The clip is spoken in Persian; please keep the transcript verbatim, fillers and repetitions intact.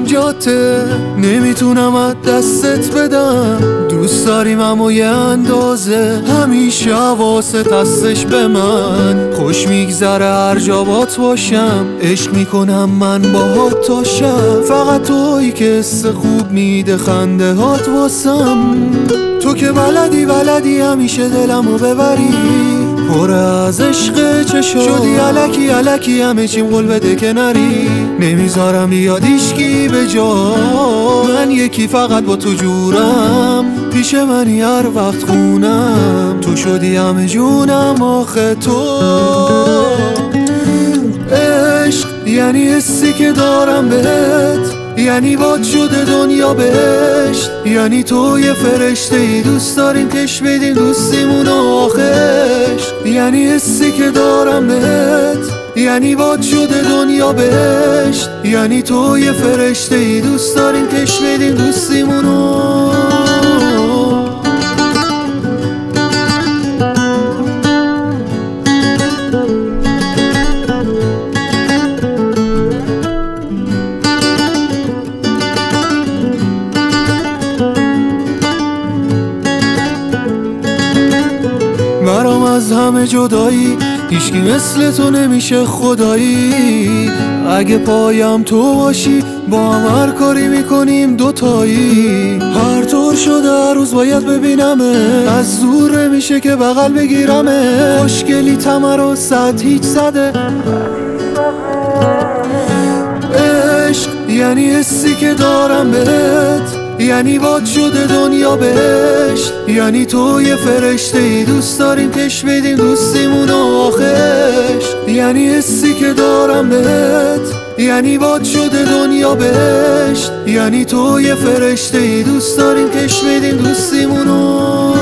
دلم جاته، نمیتونم از دستت بدم. دوست داریم اما یه اندازه، همیشه حواست هستش به من. خوش میگذره هر جا بات باشم، عشق میکنم من باهات تا شب. فقط تویی که حس خوب میده خنده هات واسم. تو که بلدی بلدی همیشه دلمو ببری، پر از عشق چشات شدی الکی الکی همه چیم قول بده که نری. نمیذارم بیاد هیچکی به جا، من یکی فقط با تو جورم. پیش منی هر وقت خونم، تو شدی همه جونم. آخه تو عشق یعنی حسی که دارم بهت، یعنی باد شده دنیا بهشت. یعنی تو یه فرشته ای دوست داریم کش بدیم دوستیمون آخش. یعنی حسی که دارم بهت، یعنی باد شده دنیا بهشت. یعنی تو یه فرشته ای دوست داریم کش بدیم دوستیمونو. برام از همه جدایی، هیچکی مثل تو نمیشه خدایی. اگه پایم تو باشی با هم هر کاری میکنیم دوتایی. هر طور شده هر روز باید ببینمه، از دور نمیشه که بغل بگیرمه. خوشگلی تمر و صد هیچ زده. عشق یعنی حسی که دارم بهت، یعنی باد شده دنیا بهشت. یعنی تو یه فرشته ای دوست داریم کش بدیم دوستیمونو آخش. یعنی حسی که دارم بهت، یعنی باد شده دنیا بهشت. یعنی تو یه فرشته ای دوست داریم کش بدیم دوستیمونو.